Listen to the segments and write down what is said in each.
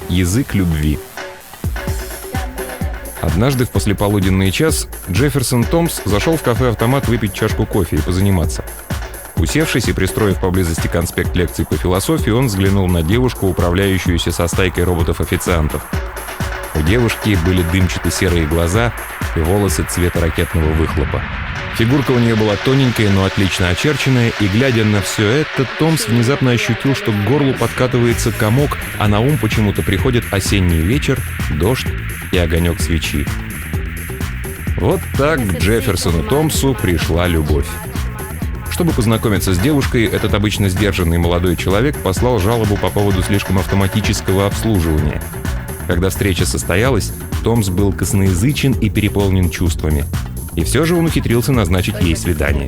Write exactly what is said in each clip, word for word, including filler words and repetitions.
Язык любви. Однажды в послеполуденный час Джефферсон Томс зашел в кафе-автомат выпить чашку кофе и позаниматься. Усевшись и пристроив поблизости конспект лекций по философии, он взглянул на девушку, управляющуюся со стайкой роботов-официантов. У девушки были дымчато-серые глаза и волосы цвета ракетного выхлопа. Фигурка у нее была тоненькая, но отлично очерченная, и, глядя на все это, Томс внезапно ощутил, что к горлу подкатывается комок, а на ум почему-то приходит осенний вечер, дождь и огонек свечи. Вот так к Джефферсону Томсу пришла любовь. Чтобы познакомиться с девушкой, этот обычно сдержанный молодой человек послал жалобу по поводу слишком автоматического обслуживания. Когда встреча состоялась, Томс был косноязычен и переполнен чувствами. И все же он ухитрился назначить ей свидание.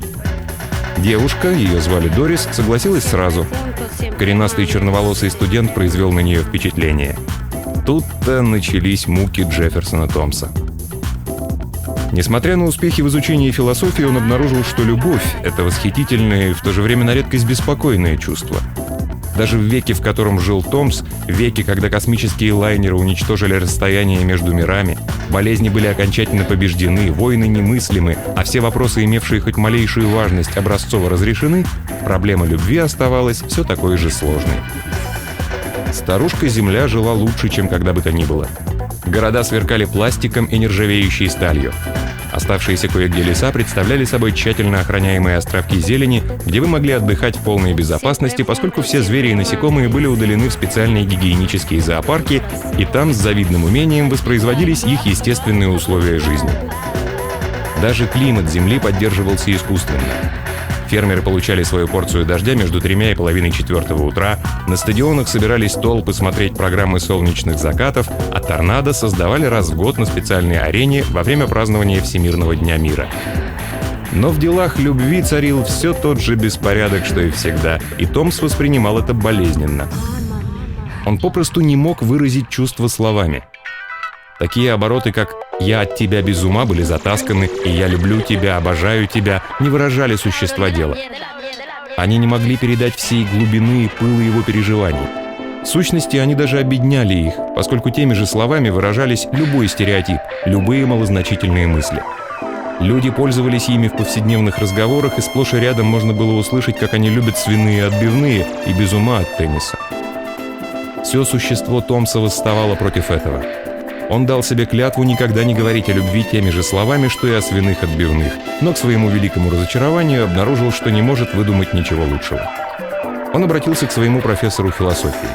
Девушка, ее звали Дорис, согласилась сразу. Коренастый черноволосый студент произвел на нее впечатление. Тут-то начались муки Джефферсона Томса. Несмотря на успехи в изучении философии, он обнаружил, что любовь — это восхитительное и в то же время на редкость беспокойное чувство. Даже в веке, в котором жил Томс, в веке, когда космические лайнеры уничтожили расстояние между мирами, болезни были окончательно побеждены, войны немыслимы, а все вопросы, имевшие хоть малейшую важность, образцово разрешены, проблема любви оставалась все такой же сложной. Старушка-Земля жила лучше, чем когда бы то ни было. Города сверкали пластиком и нержавеющей сталью. Оставшиеся кое-где леса представляли собой тщательно охраняемые островки зелени, где вы могли отдыхать в полной безопасности, поскольку все звери и насекомые были удалены в специальные гигиенические зоопарки, и там с завидным умением воспроизводились их естественные условия жизни. Даже климат Земли поддерживался искусственно. Фермеры получали свою порцию дождя между тремя и половиной четвертого утра, на стадионах собирались толпы смотреть программы солнечных закатов, а торнадо создавали раз в год на специальной арене во время празднования Всемирного дня мира. Но в делах любви царил все тот же беспорядок, что и всегда, и Томс воспринимал это болезненно. Он попросту не мог выразить чувства словами. Такие обороты, как «я от тебя без ума» были затасканы, и «я люблю тебя, обожаю тебя» не выражали существа дела. Они не могли передать всей глубины и пыла его переживаний. В сущности, они даже обедняли их, поскольку теми же словами выражались любой стереотип, любые малозначительные мысли. Люди пользовались ими в повседневных разговорах, и сплошь и рядом можно было услышать, как они любят свиные отбивные и без ума от тенниса. Все существо Томса восставало против этого. Он дал себе клятву никогда не говорить о любви теми же словами, что и о свиных отбивных, но к своему великому разочарованию обнаружил, что не может выдумать ничего лучшего. Он обратился к своему профессору философии.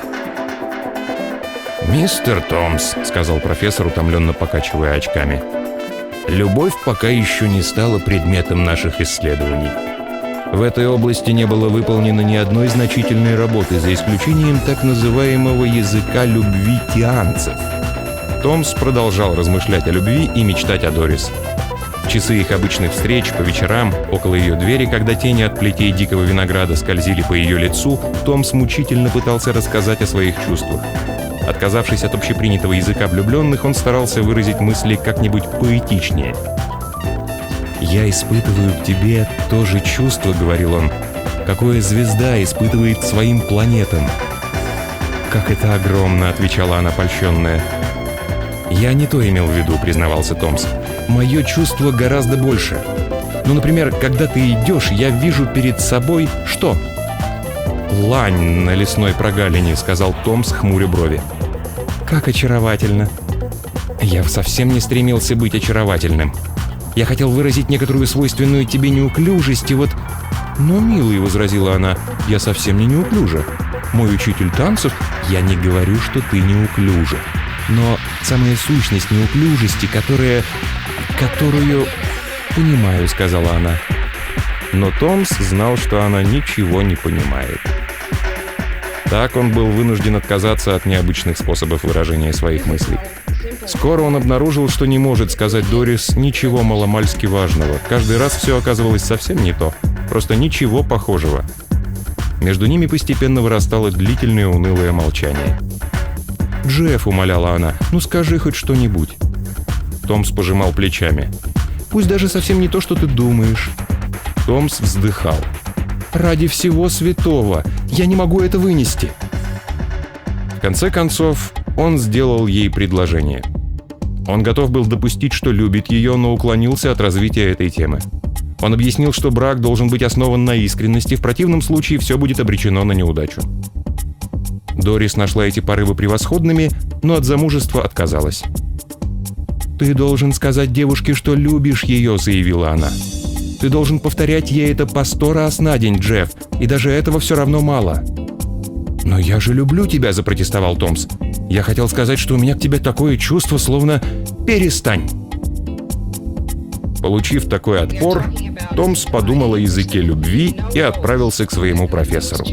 «Мистер Томс», — сказал профессор, утомленно покачивая очками, — «любовь пока еще не стала предметом наших исследований. В этой области не было выполнено ни одной значительной работы, за исключением так называемого языка любви тианцев». Томс продолжал размышлять о любви и мечтать о Дорис. В часы их обычных встреч по вечерам, около ее двери, когда тени от плетей дикого винограда скользили по ее лицу, Томс мучительно пытался рассказать о своих чувствах. Отказавшись от общепринятого языка влюбленных, он старался выразить мысли как-нибудь поэтичнее. «Я испытываю к тебе то же чувство», — говорил он, — «какое звезда испытывает своим планетам». «Как это огромно», — отвечала она польщенная. «Я не то имел в виду», — признавался Томс. «Мое чувство гораздо больше. Ну, например, когда ты идешь, я вижу перед собой что?» «Лань на лесной прогалине», — сказал Томс, хмуря брови. «Как очаровательно». «Я совсем не стремился быть очаровательным. Я хотел выразить некоторую свойственную тебе неуклюжесть, и вот...» «Но, милый», — возразила она, — «я совсем не неуклюжа. Мой учитель танцев...» «Я не говорю, что ты неуклюжа. Но самая сущность неуклюжести, которая... которую... понимаю», — сказала она. Но Томс знал, что она ничего не понимает. Так он был вынужден отказаться от необычных способов выражения своих мыслей. Скоро он обнаружил, что не может сказать Дорис ничего маломальски важного. Каждый раз все оказывалось совсем не то. Просто ничего похожего. Между ними постепенно вырастало длительное унылое молчание. «Джефф», — умоляла она, — «ну скажи хоть что-нибудь». Томс пожимал плечами. «Пусть даже совсем не то, что ты думаешь». Томс вздыхал. «Ради всего святого! Я не могу это вынести!» В конце концов, он сделал ей предложение. Он готов был допустить, что любит ее, но уклонился от развития этой темы. Он объяснил, что брак должен быть основан на искренности, в противном случае все будет обречено на неудачу. Дорис нашла эти порывы превосходными, но от замужества отказалась. «Ты должен сказать девушке, что любишь ее», — заявила она. «Ты должен повторять ей это по сто раз на день, Джефф, и даже этого все равно мало». «Но я же люблю тебя», — запротестовал Томс. «Я хотел сказать, что у меня к тебе такое чувство, словно... Перестань!» Получив такой отпор, Томс подумал о языке любви и отправился к своему профессору.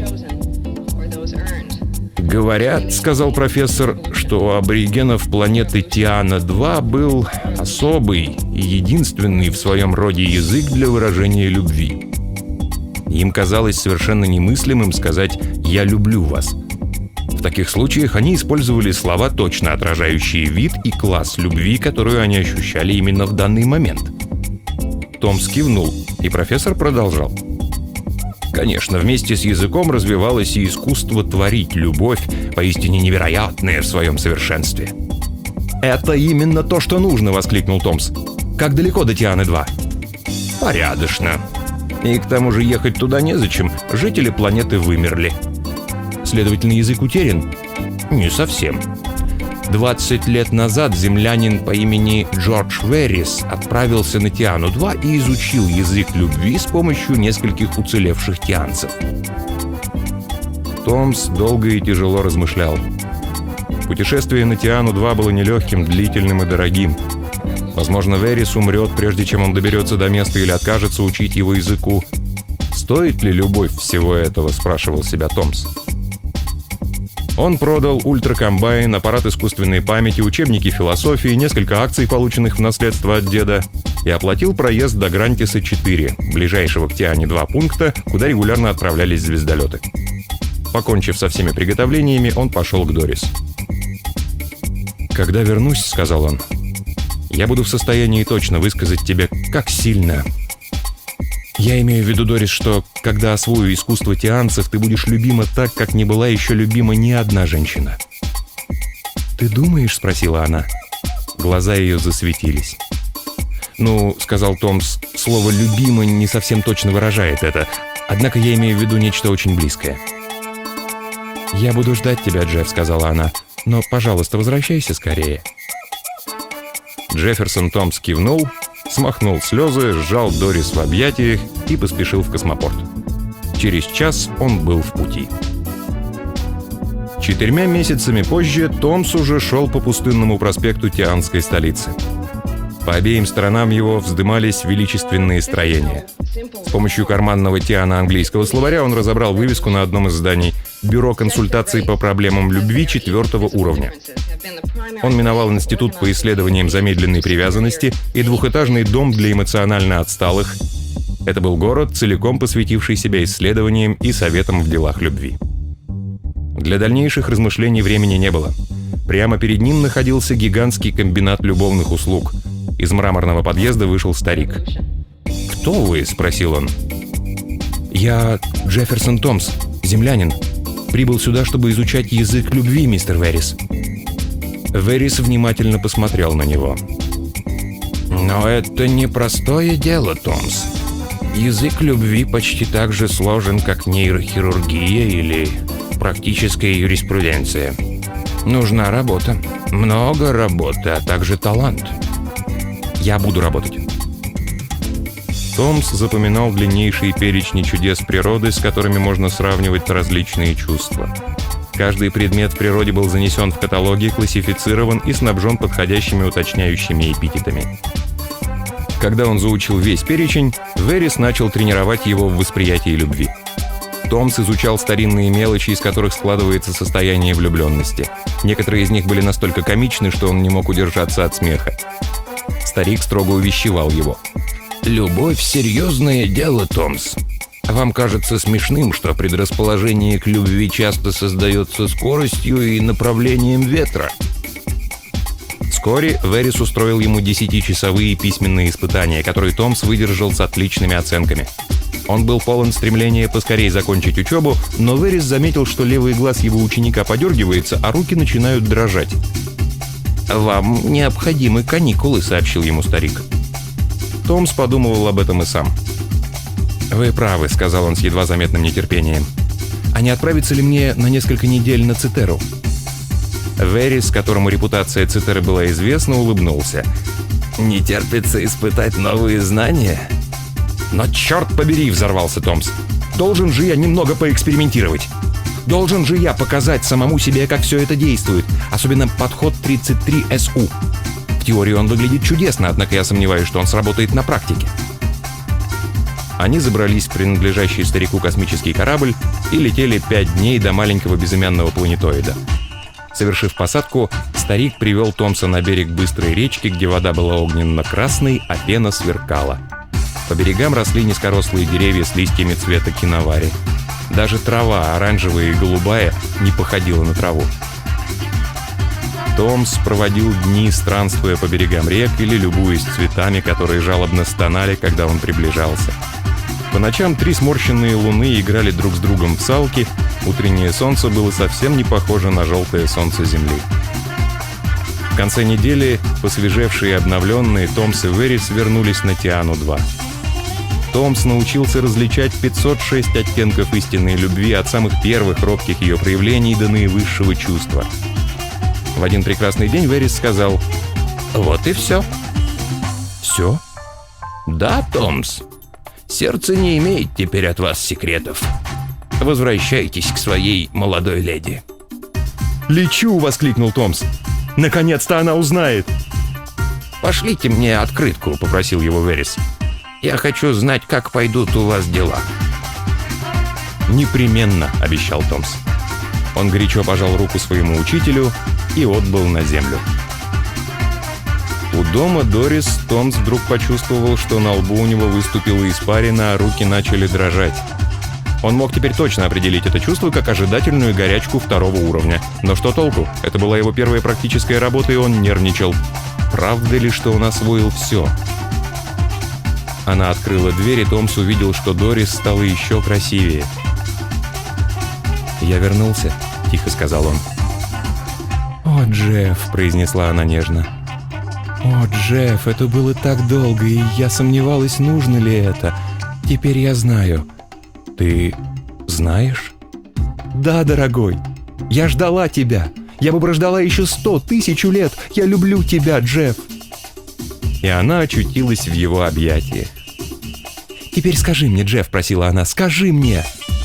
«Говорят, — сказал профессор, — что у аборигенов планеты Тиана два был особый и единственный в своем роде язык для выражения любви. Им казалось совершенно немыслимым сказать «я люблю вас». В таких случаях они использовали слова, точно отражающие вид и класс любви, которую они ощущали именно в данный момент. Томс кивнул, и профессор продолжал. Конечно, вместе с языком развивалось и искусство творить любовь, поистине невероятное в своем совершенстве. «Это именно то, что нужно!» — воскликнул Томс. «Как далеко до Тианы два?» «Порядочно. И к тому же ехать туда незачем, жители планеты вымерли». «Следовательно, язык утерян?» «Не совсем. двадцать лет назад землянин по имени Джордж Веррис отправился на Тиану два и изучил язык любви с помощью нескольких уцелевших тианцев». Томс долго и тяжело размышлял. Путешествие на Тиану два было нелегким, длительным и дорогим. Возможно, Веррис умрет, прежде чем он доберется до места или откажется учить его языку. «Стоит ли любовь всего этого?» — спрашивал себя Томс. Он продал ультракомбайн, аппарат искусственной памяти, учебники философии, несколько акций, полученных в наследство от деда, и оплатил проезд до Грантиса четыре, ближайшего к Тиане два пункта, куда регулярно отправлялись звездолеты. Покончив со всеми приготовлениями, он пошел к Дорис. «Когда вернусь, — сказал он, — я буду в состоянии точно высказать тебе, как сильно. Я имею в виду, Дорис, что, когда освою искусство тианцев, ты будешь любима так, как не была еще любима ни одна женщина». «Ты думаешь?» — спросила она. Глаза ее засветились. «Ну, — сказал Томс, — слово «любима» не совсем точно выражает это, однако я имею в виду нечто очень близкое». «Я буду ждать тебя, Джефф», — сказала она, — «но, пожалуйста, возвращайся скорее». Джефферсон Томс кивнул, смахнул слезы, сжал Дорис в объятиях и поспешил в космопорт. Через час он был в пути. Четырьмя месяцами позже Томс уже шел по пустынному проспекту Тианской столицы. По обеим сторонам его вздымались величественные строения. С помощью карманного тиано-английского словаря он разобрал вывеску на одном из зданий: «Бюро консультаций по проблемам любви четвертого уровня». Он миновал институт по исследованиям замедленной привязанности и двухэтажный дом для эмоционально отсталых. Это был город, целиком посвятивший себя исследованиям и советам в делах любви. Для дальнейших размышлений времени не было. Прямо перед ним находился гигантский комбинат любовных услуг. Из мраморного подъезда вышел старик. «Кто вы?» — спросил он. «Я Джефферсон Томс, землянин. Прибыл сюда, чтобы изучать язык любви, мистер Веррис». Веррис внимательно посмотрел на него. «Но это непростое дело, Томс. Язык любви почти так же сложен, как нейрохирургия или практическая юриспруденция. Нужна работа, много работы, а также талант». «Я буду работать». Томс запоминал длиннейшие перечни чудес природы, с которыми можно сравнивать различные чувства. Каждый предмет в природе был занесен в каталоги, классифицирован и снабжен подходящими уточняющими эпитетами. Когда он заучил весь перечень, Веррис начал тренировать его в восприятии любви. Томс изучал старинные мелочи, из которых складывается состояние влюбленности. Некоторые из них были настолько комичны, что он не мог удержаться от смеха. Старик строго увещевал его. «Любовь — серьезное дело, Томс. Вам кажется смешным, что предрасположение к любви часто создается скоростью и направлением ветра». Вскоре Веррис устроил ему десятичасовые письменные испытания, которые Томс выдержал с отличными оценками. Он был полон стремления поскорее закончить учебу, но Верис заметил, что левый глаз его ученика подергивается, а руки начинают дрожать. «Вам необходимы каникулы», — сообщил ему старик. Томс подумывал об этом и сам. «Вы правы», — сказал он с едва заметным нетерпением. «А не отправиться ли мне на несколько недель на Цитеру?» Верис, которому репутация Цитеры была известна, улыбнулся. «Не терпится испытать новые знания?» «Но черт побери!» — взорвался Томс. «Должен же я немного поэкспериментировать. Должен же я показать самому себе, как все это действует. Особенно подход тридцать три эс у. В теории он выглядит чудесно, однако я сомневаюсь, что он сработает на практике». Они забрались в принадлежащий старику космический корабль и летели пять дней до маленького безымянного планетоида. Совершив посадку, старик привел Томса на берег быстрой речки, где вода была огненно-красной, а пена сверкала. По берегам росли низкорослые деревья с листьями цвета киновари. Даже трава, оранжевая и голубая, не походила на траву. Томс проводил дни, странствуя по берегам рек или любуясь цветами, которые жалобно стонали, когда он приближался. По ночам три сморщенные луны играли друг с другом в салки, утреннее солнце было совсем не похоже на желтое солнце Земли. В конце недели, посвежевшие и обновленные, Томс и Верис вернулись на Тиану два. Томс научился различать пятьсот шесть оттенков истинной любви от самых первых робких ее проявлений до наивысшего чувства. В один прекрасный день Верис сказал: «Вот и все». «Все?» «Да, Томс. Сердце не имеет теперь от вас секретов. Возвращайтесь к своей молодой леди». «Лечу!» — воскликнул Томс. «Наконец-то она узнает!» «Пошлите мне открытку», — попросил его Верис. «Я хочу знать, как пойдут у вас дела». «Непременно», — обещал Томс. Он горячо пожал руку своему учителю и отбыл на землю. У дома Дорис Томс вдруг почувствовал, что на лбу у него выступила испарина, а руки начали дрожать. Он мог теперь точно определить это чувство как ожидательную горячку второго уровня. Но что толку? Это была его первая практическая работа, и он нервничал. Правда ли, что он освоил все? Она открыла дверь, и Томс увидел, что Дорис стала еще красивее. «Я вернулся», — тихо сказал он. «О, Джефф», — произнесла она нежно. «О, Джефф, это было так долго, и я сомневалась, нужно ли это. Теперь я знаю». «Ты знаешь?» «Да, дорогой. Я ждала тебя. Я бы прождала еще сто тысячу лет. Я люблю тебя, Джефф». И она очутилась в его объятиях. «Теперь скажи мне, Джефф», — просила она, — «скажи мне».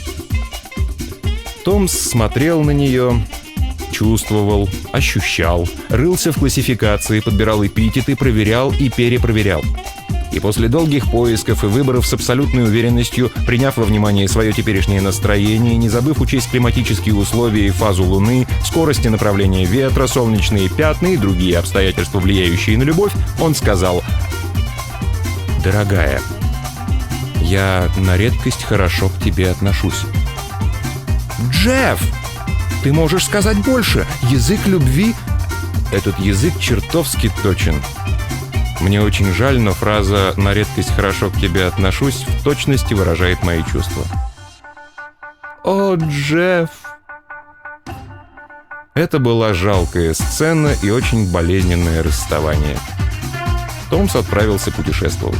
Томс смотрел на нее, чувствовал, ощущал, рылся в классификации, подбирал эпитеты, проверял и перепроверял. И после долгих поисков и выборов с абсолютной уверенностью, приняв во внимание свое теперешнее настроение, не забыв учесть климатические условия и фазу Луны, скорости направления ветра, солнечные пятна и другие обстоятельства, влияющие на любовь, он сказал: «Дорогая, я на редкость хорошо к тебе отношусь». «Джефф, ты можешь сказать больше. Язык любви...» «Этот язык чертовски точен. Мне очень жаль, но фраза «на редкость хорошо к тебе отношусь» в точности выражает мои чувства». «О, Джефф!» Это была жалкая сцена и очень болезненное расставание. Томс отправился путешествовать.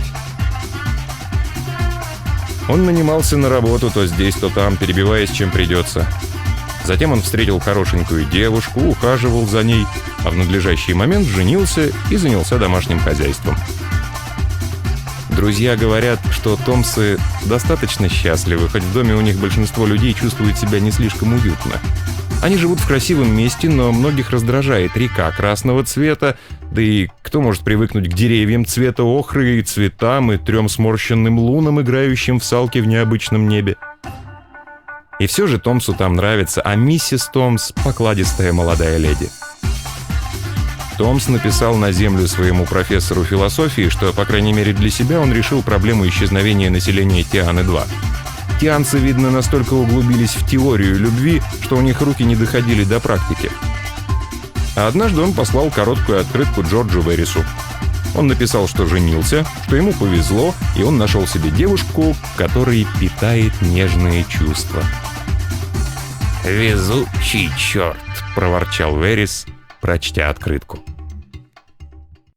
Он нанимался на работу то здесь, то там, перебиваясь, чем придется. Затем он встретил хорошенькую девушку, ухаживал за ней, а в надлежащий момент женился и занялся домашним хозяйством. Друзья говорят, что Томсы достаточно счастливы, хоть в доме у них большинство людей чувствуют себя не слишком уютно. Они живут в красивом месте, но многих раздражает река красного цвета, да и кто может привыкнуть к деревьям цвета охры и цветам, и трем сморщенным лунам, играющим в салки в необычном небе. И все же Томсу там нравится, а миссис Томс — покладистая молодая леди. Томс написал на землю своему профессору философии, что, по крайней мере для себя, он решил проблему исчезновения населения Тианы два. Тианцы, видно, настолько углубились в теорию любви, что у них руки не доходили до практики. А однажды он послал короткую открытку Джорджу Верису. Он написал, что женился, что ему повезло, и он нашел себе девушку, которой питает нежные чувства. «Везучий черт!» — проворчал Верес, прочтя открытку.